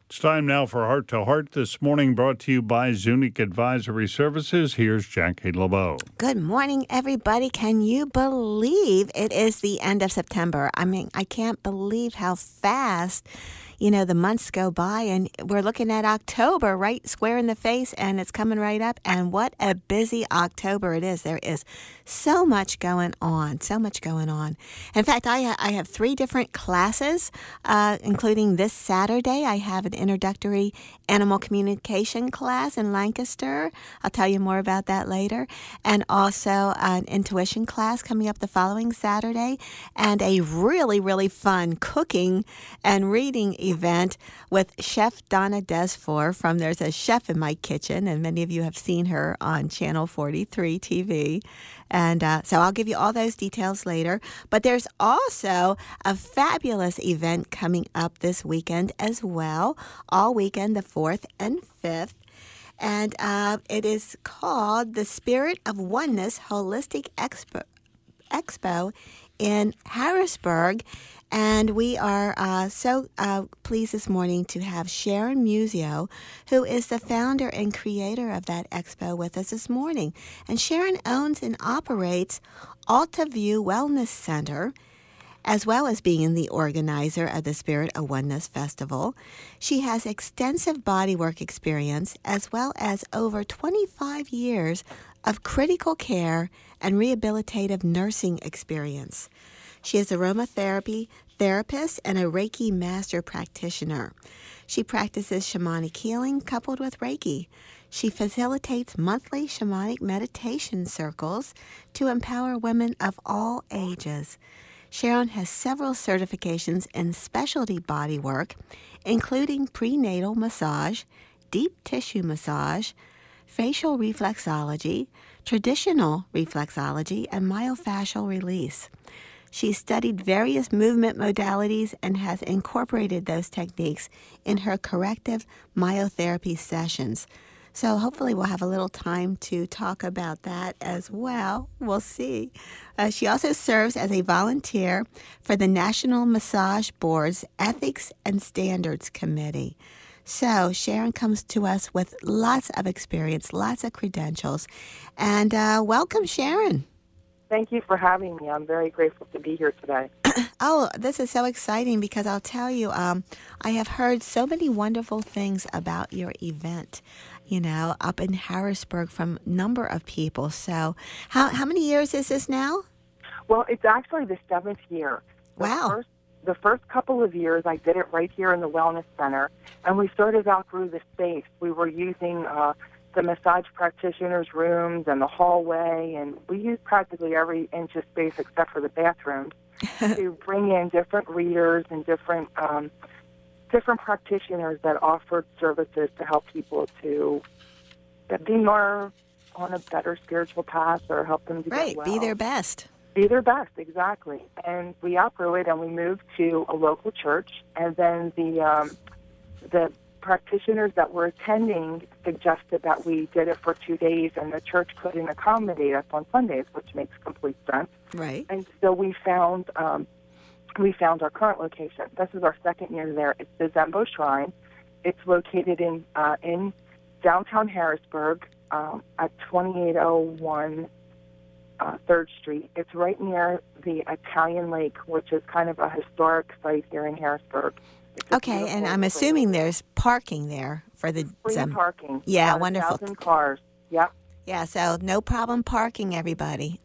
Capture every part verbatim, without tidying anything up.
It's time now for Heart to Heart this morning, brought to you by Zunic Advisory Services. Here's Jackie LeBeau. Good morning, everybody. Can you believe it is the end of September? I mean, I can't believe how fast, you know, the months go by, and we're looking at October right square in the face, and it's coming right up. And what a busy October it is. There is so much going on, so much going on. In fact, I, I have three different classes, uh, including this Saturday. I have an introductory animal communication class in Lancaster. I'll tell you more about that later. And also an intuition class coming up the following Saturday, and a really, really fun cooking and reading event with Chef Donna Desfour from There's a Chef in My Kitchen, and many of you have seen her on Channel forty-three T V. And uh, so I'll give you all those details later. But there's also a fabulous event coming up this weekend as well, all weekend, the fourth and fifth. And uh, it is called the Spirit of Oneness Holistic Expo, Expo in Harrisburg. And we are uh, so uh, pleased this morning to have Sharon Musio, who is the founder and creator of that expo, with us this morning. And Sharon owns and operates Alta View Wellness Center, as well as being the organizer of the Spirit of Oneness Festival. She has extensive bodywork experience, as well as over twenty-five years of critical care and rehabilitative nursing experience. She is an aromatherapy therapist and a Reiki master practitioner. She practices shamanic healing coupled with Reiki. She facilitates monthly shamanic meditation circles to empower women of all ages. Sharon has several certifications in specialty bodywork, including prenatal massage, deep tissue massage, facial reflexology, traditional reflexology, and myofascial release. She studied various movement modalities and has incorporated those techniques in her corrective myotherapy sessions. So hopefully we'll have a little time to talk about that as well. We'll see. Uh, she also serves as a volunteer for the National Massage Board's Ethics and Standards Committee. So Sharon comes to us with lots of experience, lots of credentials. And uh, welcome, Sharon. Thank you for having me. I'm very grateful to be here today. Oh, this is so exciting because I'll tell you, um, I have heard so many wonderful things about your event, you know, up in Harrisburg from a number of people. So how how many years is this now? Well, it's actually the seventh year. The Wow. First, the first couple of years, I did it right here in the Wellness Center, and we sort of outgrew the space. We were using uh, the massage practitioners' rooms and the hallway, and we used practically every inch of space except for the bathrooms to bring in different readers and different um, different practitioners that offered services to help people to be more on a better spiritual path or help them to Right, get well. be their best. Be their best, exactly. And we outgrew it, and we moved to a local church, and then the um, the practitioners that were attending suggested that we did it for two days, and the church couldn't accommodate us on Sundays, which makes complete sense. Right. And so we found um, we found our current location. This is our second year there. It's the Zembo Shrine. It's located in uh, in downtown Harrisburg um, at twenty-eight oh one uh, third Street. It's right near the Italian Lake, which is kind of a historic site here in Harrisburg. Okay, and I'm assuming there's parking there for the free Zem- parking. Yeah, About wonderful. A thousand cars. Yep. Yeah, so no problem parking, everybody.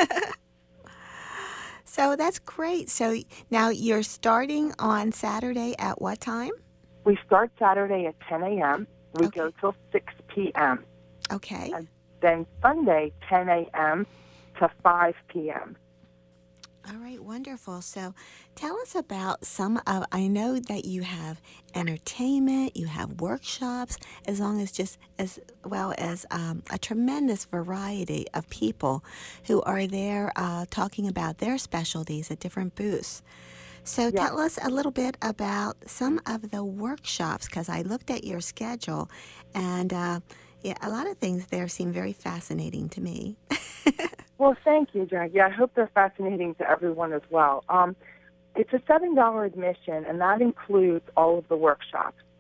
So that's great. So now you're starting on Saturday at what time? We start Saturday at ten a.m. We Okay. go till six p.m. Okay. And then Sunday, ten a.m. to five p.m. All right, wonderful. So tell us about some of, I know that you have entertainment, you have workshops, as long as just as well as um, a tremendous variety of people who are there uh, talking about their specialties at different booths. So Yeah. tell us a little bit about some of the workshops, because I looked at your schedule, and uh, yeah, a lot of things there seem very fascinating to me. Well, thank you, Jackie. I hope they're fascinating to everyone as well. Um, it's a seven dollars admission, and that includes all of the workshops.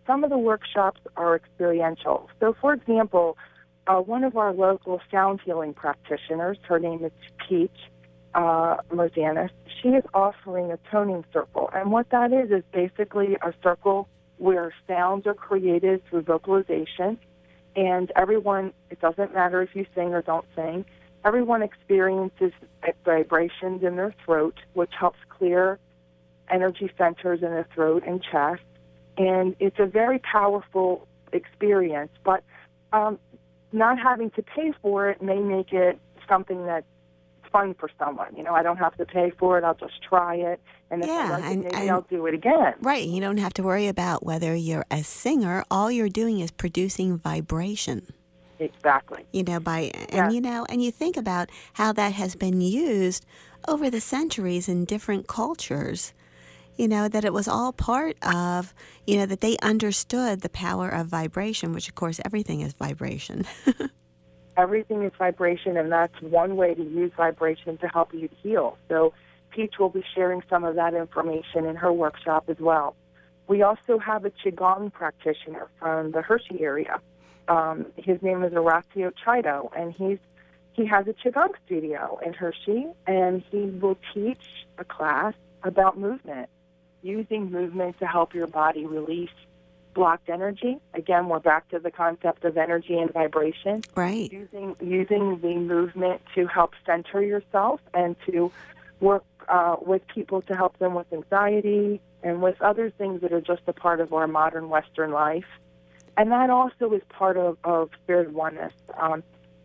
some of the workshops are experiential. So, for example, uh, one of our local sound healing practitioners, her name is Peach uh, Mozanis, she is offering a toning circle. And what that is is basically a circle where sounds are created through vocalization. And everyone, it doesn't matter if you sing or don't sing, everyone experiences vibrations in their throat, which helps clear energy centers in the throat and chest. And it's a very powerful experience. But um, not having to pay for it may make it something that's fun for someone. You know, I don't have to pay for it. I'll just try it. And if Yeah, I like and- it, maybe and- I'll do it again. Right. You don't have to worry about whether you're a singer. All you're doing is producing vibration. Exactly. You know, by and Yeah. you know, and you think about how that has been used over the centuries in different cultures. You know, that it was all part of, you know, that they understood the power of vibration, which of course everything is vibration. Everything is vibration, and that's one way to use vibration to help you heal. So Peach will be sharing some of that information in her workshop as well. We also have a Qigong practitioner from the Hershey area. Um, his name is Horacio Chido, and he's he has a Qigong studio in Hershey, and he will teach a class about movement, using movement to help your body release blocked energy. Again, we're back to the concept of energy and vibration. Right. Using using the movement to help center yourself and to work uh, with people to help them with anxiety and with other things that are just a part of our modern Western life. And that also is part of, of Spirit Oneness. Um,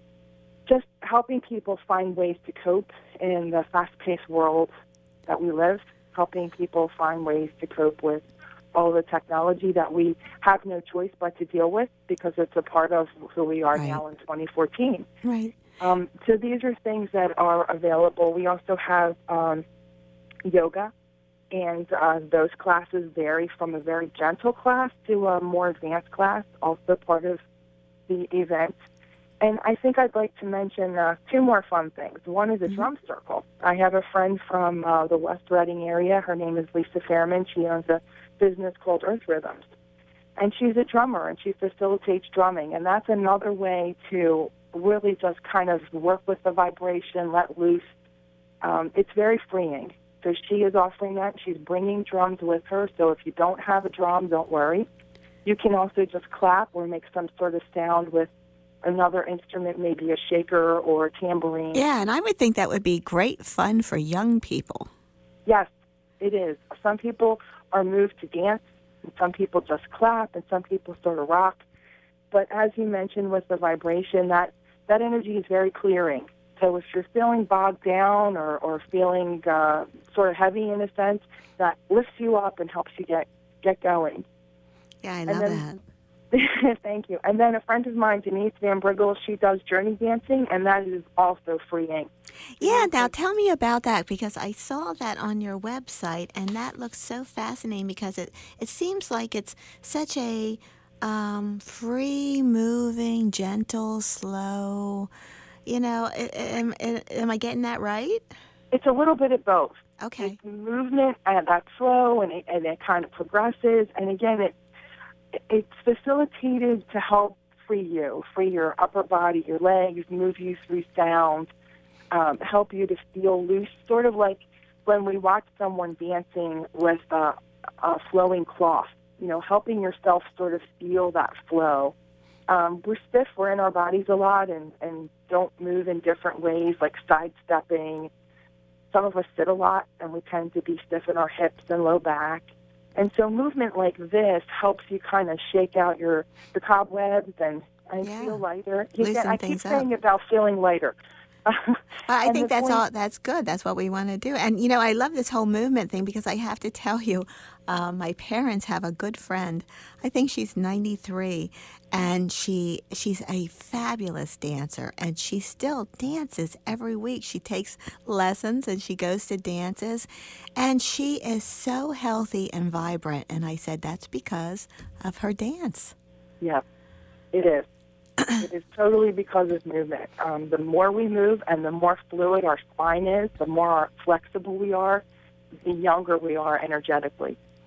just helping people find ways to cope in the fast-paced world that we live, helping people find ways to cope with all the technology that we have no choice but to deal with because it's a part of who we are Right. now in twenty fourteen. Right. Um, so these are things that are available. We also have um, yoga, and uh, those classes vary from a very gentle class to a more advanced class, also part of the event. And I think I'd like to mention uh, two more fun things. One is a Mm-hmm. drum circle. I have a friend from uh, the West Reading area. Her name is Lisa Fairman. She owns a business called Earth Rhythms. And she's a drummer, and she facilitates drumming. And that's another way to really just kind of work with the vibration, let loose. Um, it's very freeing. So she is offering that. She's bringing drums with her. So if you don't have a drum, don't worry. You can also just clap or make some sort of sound with another instrument, maybe a shaker or a tambourine. Yeah, and I would think that would be great fun for young people. Yes, it is. Some people are moved to dance, and some people just clap, and some people sort of rock. But as you mentioned with the vibration, that, that energy is very clearing. So if you're feeling bogged down or, or feeling uh, sort of heavy in a sense, that lifts you up and helps you get, get going. Yeah, I And love then- that. Thank you. And then a friend of mine, Denise Van Briggle, she does journey dancing, and that is also freeing. Yeah, now tell me about that because I saw that on your website and that looks so fascinating because it, it seems like it's such a um, free moving, gentle, slow, you know, a- a- am, am I getting that right? It's a little bit of both. Okay. It's movement and that's slow, and it, and it kind of progresses. And again, it it's facilitated to help free you, free your upper body, your legs, move you through sound, um, help you to feel loose, sort of like when we watch someone dancing with a, a flowing cloth, you know, helping yourself sort of feel that flow. Um, we're stiff, we're in our bodies a lot and, and don't move in different ways, like sidestepping. Some of us sit a lot, and we tend to be stiff in our hips and low back. And so movement like this helps you kind of shake out your, your cobwebs and, and Yeah. feel lighter. You Loosen get, I keep things up. saying about feeling lighter. Well, I And think the that's point- all. That's good. That's what we want to do. And you know, I love this whole movement thing because I have to tell you, uh, my parents have a good friend. I think she's ninety-three, and she she's a fabulous dancer, and she still dances every week. She takes lessons and she goes to dances, and she is so healthy and vibrant. And I said that's because of her dance. Yeah, it is. It is totally because of movement. Um, the more we move and the more fluid our spine is, the more flexible we are, the younger we are energetically.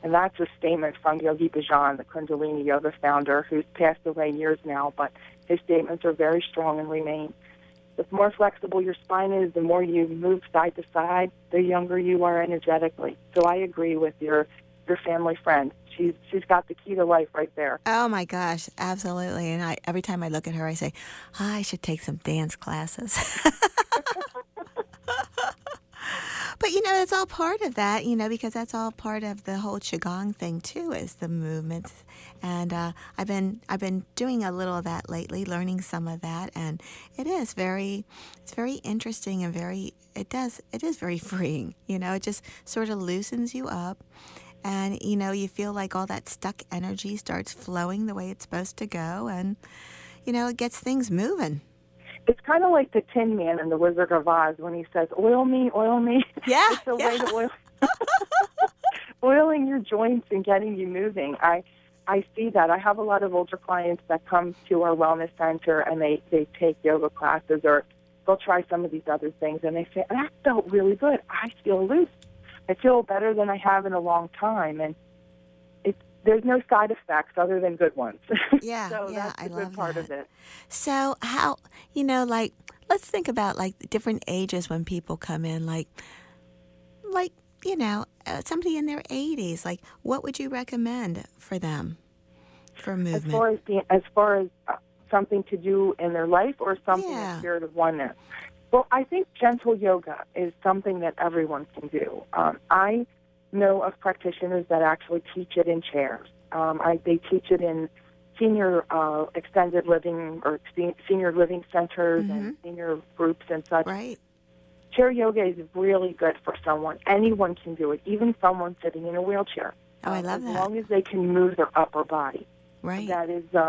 And that's a statement from Yogi Bhajan, the Kundalini Yoga founder, who's passed away years now, but his statements are very strong and remain. The more flexible your spine is, the more you move side to side, the younger you are energetically. So I agree with your your family friend. She's she's got the key to life right there. Oh my gosh, absolutely. And I every time I look at her, I say, oh, I should take some dance classes. But, you know, it's all part of that, you know, because that's all part of the whole Qigong thing, too, is the movements. And uh, I've been I've been doing a little of that lately, learning some of that. And it is very, it's very interesting and very, it does, it is very freeing. You know, it just sort of loosens you up. And, you know, you feel like all that stuck energy starts flowing the way it's supposed to go. And, you know, it gets things moving. It's kind of like the Tin Man in The Wizard of Oz when he says, oil me, oil me. Yeah, It's a yeah. way to oil, oiling your joints and getting you moving. I I see that. I have a lot of older clients that come to our wellness center and they, they take yoga classes or they'll try some of these other things and they say, that felt really good. I feel loose. I feel better than I have in a long time. And it's, there's no side effects other than good ones. Yeah, so yeah, that's the I good love part that. of it. So how, you know, like, let's think about, like, the different ages when people come in, like, like, you know, uh, somebody in their eighties, like, what would you recommend for them for As movement? far as being, as far as uh, something to do in their life or something Yeah. in spirit of oneness. Well, I think gentle yoga is something that everyone can do. Um, I know of practitioners that actually teach it in chairs. Um, I, they teach it in senior uh, extended living or se- senior living centers Mhm. and senior groups and such. Right. Chair yoga is really good for someone. Anyone can do it, even someone sitting in a wheelchair. Oh, I Um, love as that. long as they can move their upper body. Right. That is uh,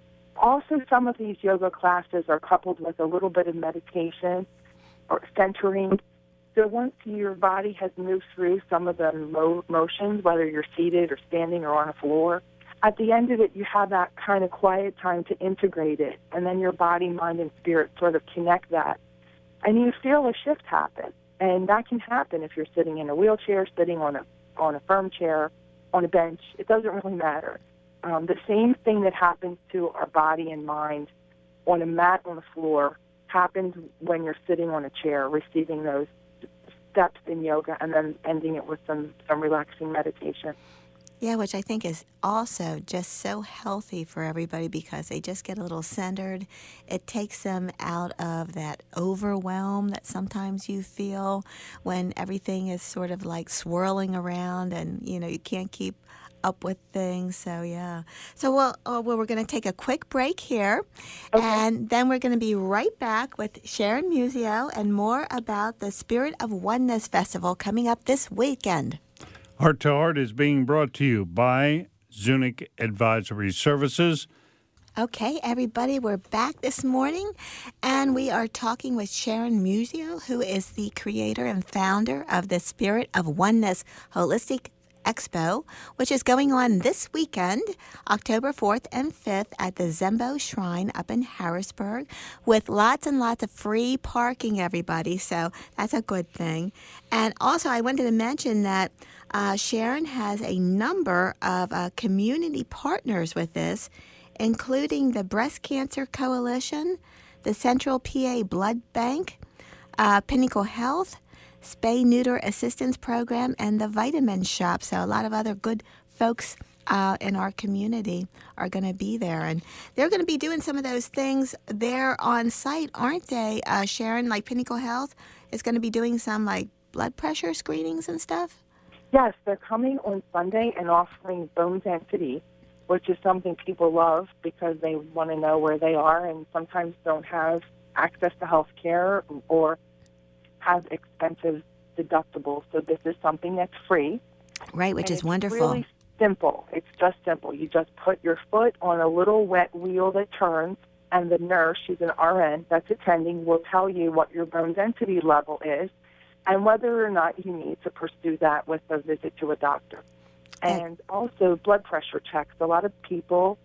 also some of these yoga classes are coupled with a little bit of meditation or centering. So once your body has moved through some of the mo- motions, whether you're seated or standing or on a floor, at the end of it, you have that kind of quiet time to integrate it, and then your body, mind, and spirit sort of connect that, and you feel a shift happen. And that can happen if you're sitting in a wheelchair, sitting on a on a firm chair, on a bench. It doesn't really matter. Um, the same thing that happens to our body and mind on a mat on the floor happens when you're sitting on a chair, receiving those steps in yoga and then ending it with some, some relaxing meditation. Yeah, which I think is also just so healthy for everybody because they just get a little centered. It takes them out of that overwhelm that sometimes you feel when everything is sort of like swirling around and, you know, you can't keep up with things. So, yeah. So, well, uh, well we're going to take a quick break here, Okay. and then we're going to be right back with Sharon Musio and more about the Spirit of Oneness Festival coming up this weekend. Heart to Heart is being brought to you by Zunic Advisory Services. Okay, everybody, we're back this morning, and we are talking with Sharon Musio, who is the creator and founder of the Spirit of Oneness Holistic Expo, which is going on this weekend, October fourth and fifth at the Zembo Shrine up in Harrisburg, with lots and lots of free parking, everybody, so that's a good thing. And also, I wanted to mention that uh, Sharon has a number of uh, community partners with this, including the Breast Cancer Coalition, the Central P A Blood Bank, uh, Pinnacle Health, Spay-Neuter Assistance Program, and the Vitamin Shop. So a lot of other good folks uh, in our community are going to be there. And they're going to be doing some of those things there on site, aren't they, uh, Sharon? Like Pinnacle Health is going to be doing some like blood pressure screenings and stuff? Yes, they're coming on Sunday and offering bone density, which is something people love because they want to know where they are and sometimes don't have access to health care or have expensive deductibles. So this is something that's free. Right, which and is it's wonderful. really simple. It's just simple. You just put your foot on a little wet wheel that turns, and the nurse, she's an R N that's attending, will tell you what your bone density level is and whether or not you need to pursue that with a visit to a doctor. And also blood pressure checks. A lot of people,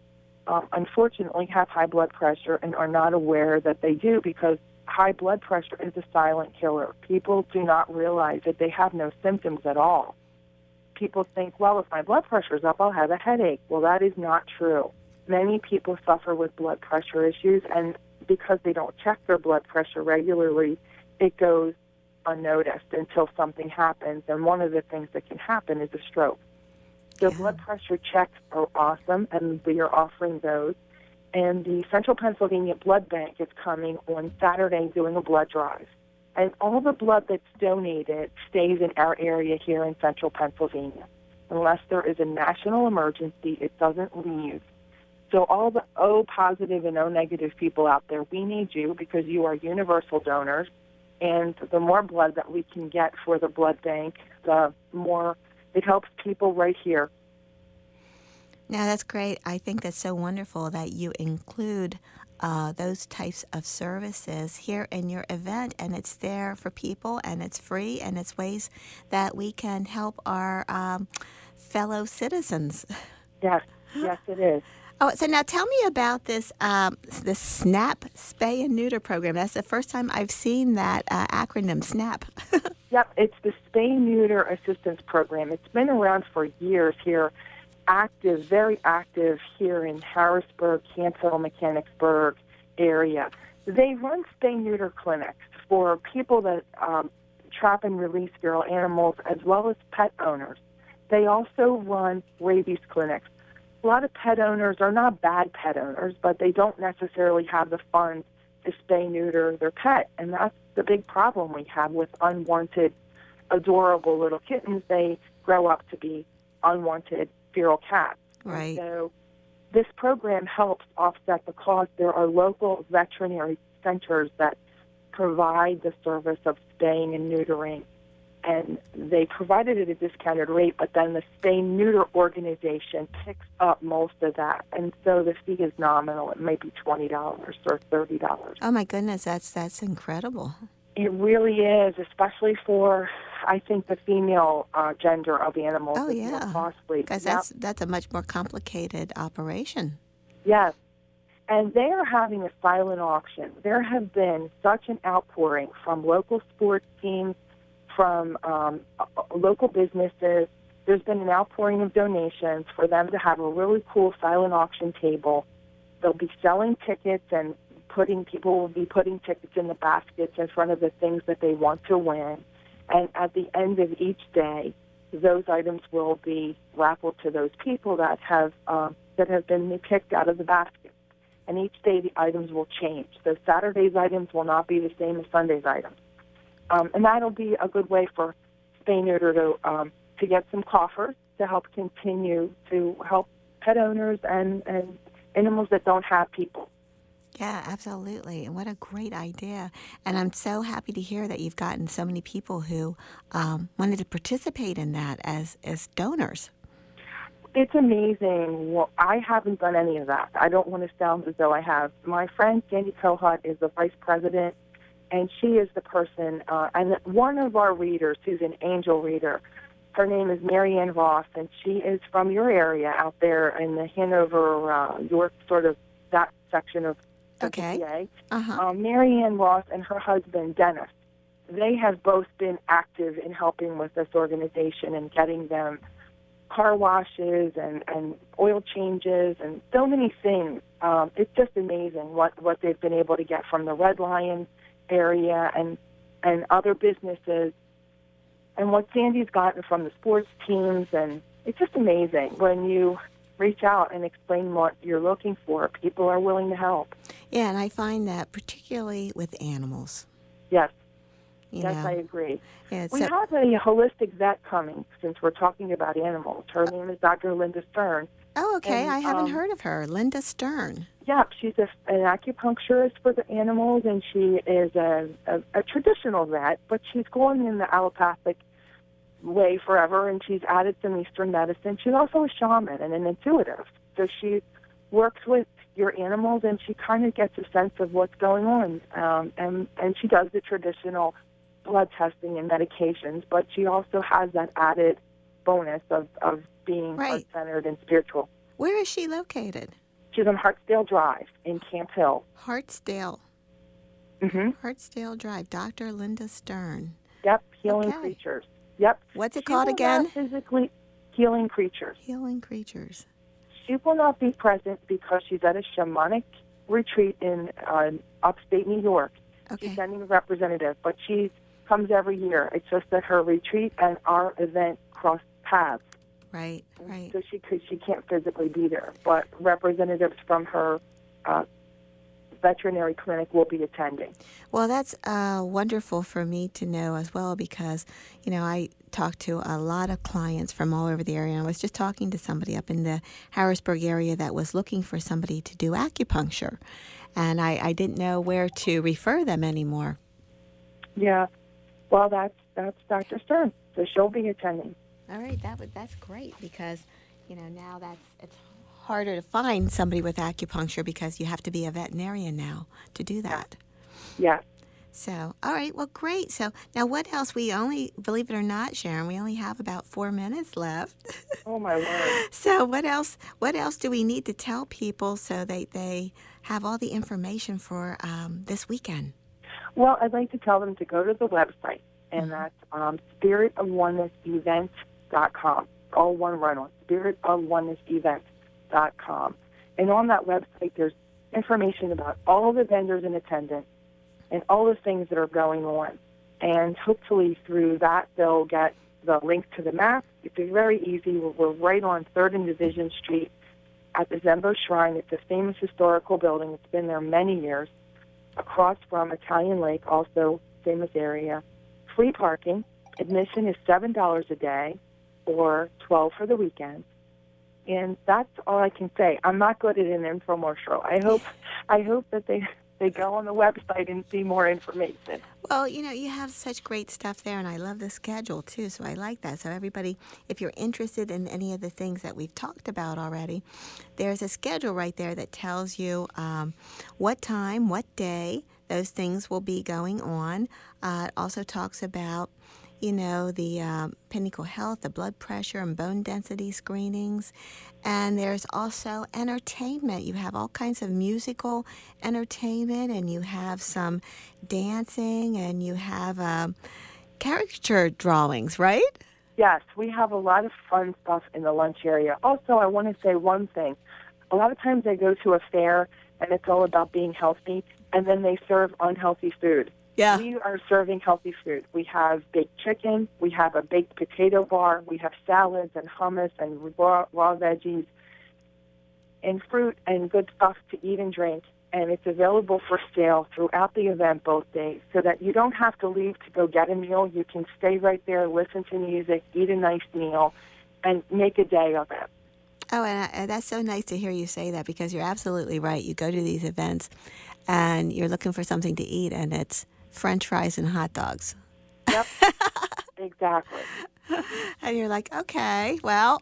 um, unfortunately, have high blood pressure and are not aware that they do because high blood pressure is a silent killer. People do not realize that they have no symptoms at all. people think, well, if my blood pressure's up, I'll have a headache. Well, that is not true. Many people suffer with blood pressure issues, and because they don't check their blood pressure regularly, it goes unnoticed until something happens. And one of the things that can happen is a stroke. So Yeah. blood pressure checks are awesome, and we are offering those. And the Central Pennsylvania Blood Bank is coming on Saturday doing a blood drive. And all the blood that's donated stays in our area here in Central Pennsylvania. Unless there is a national emergency, it doesn't leave. So all the O positive and O negative people out there, we need you because you are universal donors. And the more blood that we can get for the blood bank, the more it helps people right here. Now, that's great. I think that's so wonderful that you include uh, those types of services here in your event, and it's there for people, and it's free, and it's ways that we can help our um, fellow citizens. Yes, yes, it is. Oh, so now tell me about this um, this SNAP Spay and Neuter program. That's the first time I've seen that uh, acronym, SNAP. Yep, it's the Spay Neuter Assistance Program. It's been around for years here, active, very active here in Harrisburg, Canfield, Mechanicsburg area. They run spay neuter clinics for people that um, trap and release feral animals as well as pet owners. They also run rabies clinics. A lot of pet owners are not bad pet owners, but they don't necessarily have the funds to spay neuter their pet, and that's the big problem we have with unwanted, adorable little kittens. They grow up to be unwanted feral cats. Right. And so this program helps offset the cost. There are local veterinary centers that provide the service of spaying and neutering, and they provide it at a discounted rate, but then the Spay Neuter organization picks up most of that. And so the fee is nominal. It may be twenty dollars or thirty dollars. Oh, my goodness, that's that's incredible. It really is, especially for, I think, the female uh, gender of animals. Oh, It's yeah. more costly. Because Now- that's, that's a much more complicated operation. Yes. And they are having a silent auction. There have been such an outpouring from local sports teams, from um, uh, local businesses. There's been an outpouring of donations for them to have a really cool silent auction table. They'll be selling tickets, and putting people will be putting tickets in the baskets in front of the things that they want to win. And at the end of each day, those items will be raffled to those people that have um, that have been picked out of the basket. And each day the items will change. So Saturday's items will not be the same as Sunday's items. Um, and that'll be a good way for Spay Neuter to um, to get some coffers to help continue to help pet owners and, and animals that don't have people. Yeah, absolutely. And what a great idea. And I'm so happy to hear that you've gotten so many people who um, wanted to participate in that as, as donors. It's amazing. Well, I haven't done any of that. I don't want to sound as though I have. My friend Sandy Kohut is the vice president, and she is the person, uh, and one of our readers, who's an angel reader, her name is Marianne Ross, and she is from your area out there in the Hanover, uh, York, sort of that section of the Okay. P A. Uh-huh. Um, Marianne Ross and her husband, Dennis, they have both been active in helping with this organization and getting them car washes and, and oil changes and so many things. Um, it's just amazing what, what they've been able to get from the Red Lion area and, and other businesses, and what Sandy's gotten from the sports teams. And it's just amazing when you reach out and explain what you're looking for. People are willing to help. Yeah, and I find that particularly with animals. Yes. You yes, know, I agree. Yeah, We so- have a holistic vet coming, since we're talking about animals. Her name is Doctor Linda Stern. Oh, okay. and, I haven't um, heard of her. Linda Stern. Yeah, she's a, an acupuncturist for the animals, and she is a, a, a traditional vet, but she's going in the allopathic way forever, and she's added some Eastern medicine. She's also a shaman and an intuitive. So she works with your animals, and she kind of gets a sense of what's going on. Um, and, and she does the traditional blood testing and medications, but she also has that added bonus of, of being Right. heart-centered and spiritual. Where is she located? She's on Hartsdale Drive in Camp Hill. Hartsdale. Mm-hmm. Hartsdale Drive. Doctor Linda Stern. Yep, Healing Okay. Creatures. Yep. What's it She called will again? not Physically, Healing Creatures. Healing Creatures. She will not be present because she's at a shamanic retreat in uh, upstate New York. Okay. She's sending a representative, but she comes every year. It's just that her retreat and our event cross paths. Right, right. So she could, she can't physically be there, but representatives from her uh, veterinary clinic will be attending. Well, that's uh, wonderful for me to know as well because, you know, I talk to a lot of clients from all over the area. I was just talking to somebody up in the Harrisburg area that was looking for somebody to do acupuncture, and I, I didn't know where to refer them anymore. Yeah, well, that's that's Doctor Stern, so she'll be attending. All right, that would that's great because, you know, now that's it's harder to find somebody with acupuncture because you have to be a veterinarian now to do that. Yes. So, all right, well, great. So now what else? We only, believe it or not, Sharon, we only have about four minutes left. Oh, my word. So what else, what else do we need to tell people so that they have all the information for um, this weekend? Well, I'd like to tell them to go to the website, and that's um, spirit of oneness event dot com. All one word on spirit of oneness event dot com. And on that website, there's information about all the vendors in attendance and all the things that are going on. And hopefully through that, they'll get the link to the map. It's very easy. We're, we're right on third and Division Street at the Zembo Shrine. It's a famous historical building. It's been there many years. Across from Italian Lake, also famous area. Free parking. Admission is seven dollars a day or twelve dollars for the weekend. And that's all I can say. I'm not good at an infomercial. I hope I hope that they they go on the website and see more information. Well, you know, you have such great stuff there, and I love the schedule, too, so I like that. So everybody, if you're interested in any of the things that we've talked about already, there's a schedule right there that tells you um, what time, what day those things will be going on. Uh, it also talks about, you know, the um, Pinnacle Health, the blood pressure and bone density screenings. And there's also entertainment. You have all kinds of musical entertainment, and you have some dancing, and you have um, caricature drawings, right? Yes, we have a lot of fun stuff in the lunch area. Also, I want to say one thing. A lot of times I go to a fair, and it's all about being healthy, and then they serve unhealthy food. Yeah. We are serving healthy food. We have baked chicken. We have a baked potato bar. We have salads and hummus and raw, raw veggies and fruit and good stuff to eat and drink. And it's available for sale throughout the event both days so that you don't have to leave to go get a meal. You can stay right there, listen to music, eat a nice meal, and make a day of it. Oh, and, I, and that's so nice to hear you say that because you're absolutely right. You go to these events and you're looking for something to eat, and it's French fries and hot dogs. Yep, exactly. And you're like, okay, well,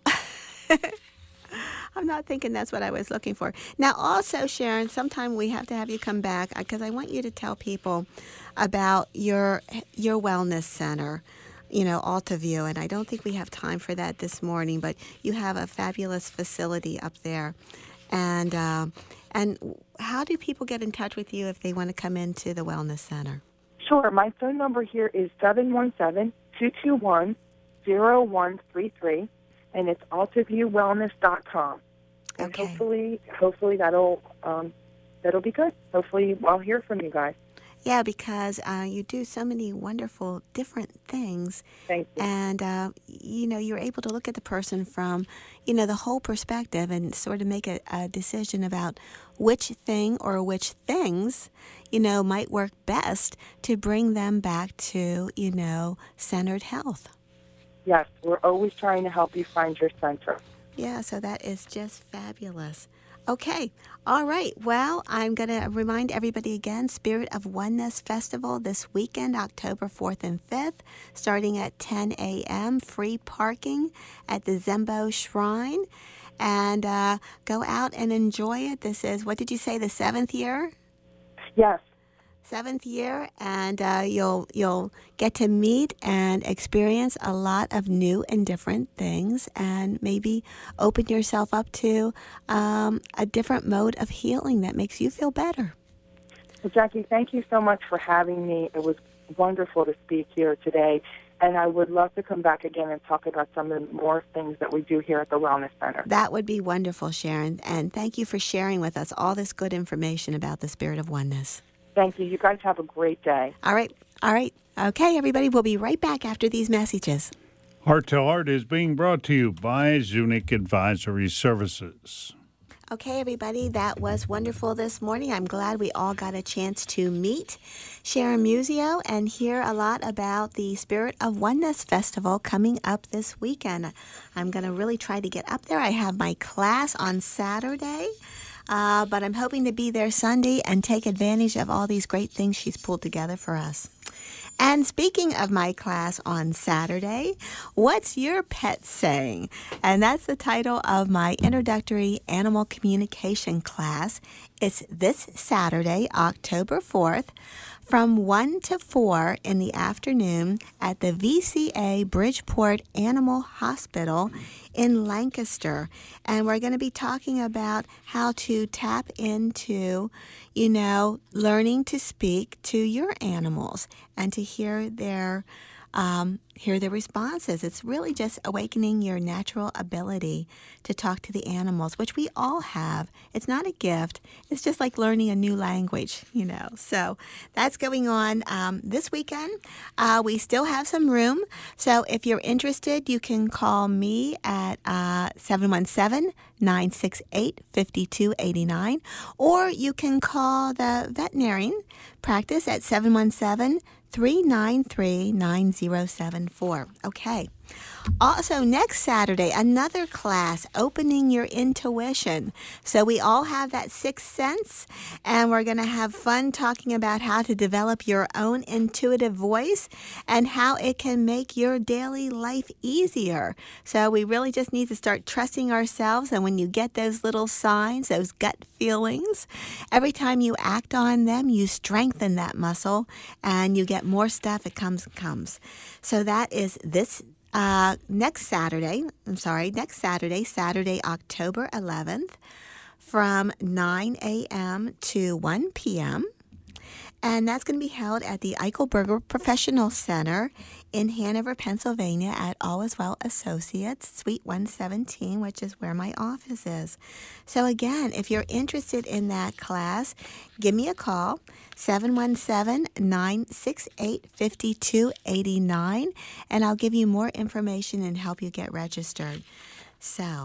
I'm not thinking that's what I was looking for. Now, also, Sharon, sometime we have to have you come back because I want you to tell people about your your wellness center, you know, AltaView. And I don't think we have time for that this morning, but you have a fabulous facility up there. And uh, and how do people get in touch with you if they want to come into the wellness center? Sure. My phone number here is seven one seven, two two one, zero one three three, and it's alta view wellness dot com. And Okay. hopefully, hopefully that'll um, that'll be good. Hopefully, I'll hear from you guys. Yeah, because uh, you do so many wonderful different things. Thank you. And, uh, you know, you're able to look at the person from, you know, the whole perspective and sort of make a, a decision about which thing or which things, you know, might work best to bring them back to, you know, centered health. Yes, we're always trying to help you find your center. Yeah, so that is just fabulous. Okay. All right. Well, I'm going to remind everybody again, Spirit of Oneness Festival this weekend, October fourth and fifth, starting at ten a.m., free parking at the Zembo Shrine. And uh, go out and enjoy it. This is, what did you say, the seventh year? Yes. Seventh year, and uh, you'll you'll get to meet and experience a lot of new and different things, and maybe open yourself up to um, a different mode of healing that makes you feel better. Well, Jackie, thank you so much for having me. It was wonderful to speak here today. And I would love to come back again and talk about some of the more things that we do here at the Wellness Center. That would be wonderful, Sharon. And thank you for sharing with us all this good information about the Spirit of Oneness. Thank you. You guys have a great day. All right. All right. Okay, everybody. We'll be right back after these messages. Heart to Heart is being brought to you by Zunic Advisory Services. Okay, everybody, that was wonderful this morning. I'm glad we all got a chance to meet Sharon Musio and hear a lot about the Spirit of Oneness Festival coming up this weekend. I'm going to really try to get up there. I have my class on Saturday, uh, but I'm hoping to be there Sunday and take advantage of all these great things she's pulled together for us. And speaking of my class on Saturday, what's your pet saying? And that's the title of my introductory animal communication class. It's this Saturday, October fourth, from one to four in the afternoon at the V C A Bridgeport Animal Hospital in Lancaster. And we're going to be talking about how to tap into, you know, learning to speak to your animals and to hear their um, hear their responses. It's really just awakening your natural ability to talk to the animals, which we all have. It's not a gift. It's just like learning a new language, you know. So that's going on um, this weekend. Uh, we still have some room. So if you're interested, you can call me at uh, seven one seven, nine six eight, five two eight nine, or you can call the veterinarian practice at seven one seven, three nine three, nine zero seven four. Okay. Also, next Saturday, another class, Opening Your Intuition. So we all have that sixth sense, and we're going to have fun talking about how to develop your own intuitive voice and how it can make your daily life easier. So we really just need to start trusting ourselves, and when you get those little signs, those gut feelings, every time you act on them, you strengthen that muscle, and you get more stuff. It comes and comes. So that is this Uh, next Saturday, I'm sorry, next Saturday, Saturday, October eleventh, from nine a.m. to one p.m., and that's going to be held at the Eichelberger Professional Center in Hanover, Pennsylvania at All Is Well Associates, Suite one seventeen, which is where my office is. So again, if you're interested in that class, give me a call, seven one seven, nine six eight, five two eight nine, and I'll give you more information and help you get registered. So,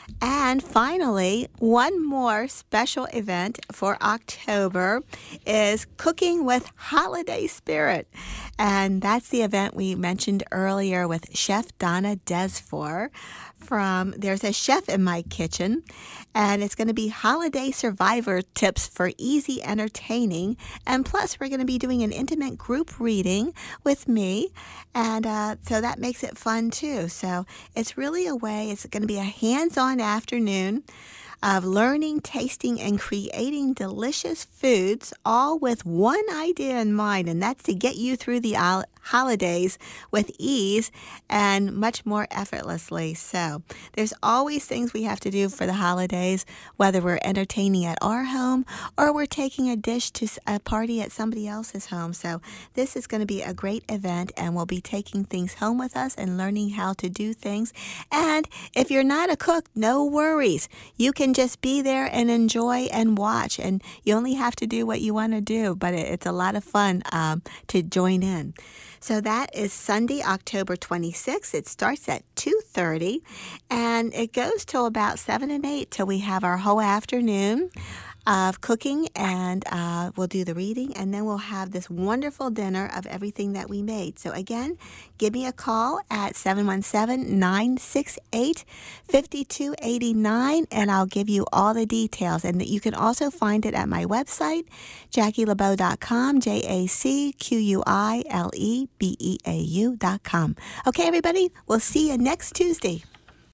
and finally, one more special event for October is Cooking with Holiday Spirit. And that's the event we mentioned earlier with Chef Donna Desfor from There's a Chef in My Kitchen. And it's going to be holiday survivor tips for easy entertaining. And plus, we're going to be doing an intimate group reading with me. And uh, so that makes it fun, too. So it's really a way, it's going to be a hands-on afternoon of learning, tasting, and creating delicious foods, all with one idea in mind, and that's to get you through the holidays with ease and much more effortlessly. So there's always things we have to do for the holidays, whether we're entertaining at our home or we're taking a dish to a party at somebody else's home. So this is going to be a great event, and we'll be taking things home with us and learning how to do things. And if you're not a cook, no worries. You can just be there and enjoy and watch, and you only have to do what you want to do, but it's a lot of fun um, to join in. So that is Sunday, October twenty-sixth. It starts at two thirty, and it goes till about seven and eight till we have our whole afternoon of cooking, and uh, we'll do the reading, and then we'll have this wonderful dinner of everything that we made. So again, give me a call at seven one seven, nine six eight, five two eight nine, and I'll give you all the details. And you can also find it at my website, jackie lebeau dot com, J A C Q U I L E B E A U dot com. Okay, everybody, we'll see you next Tuesday.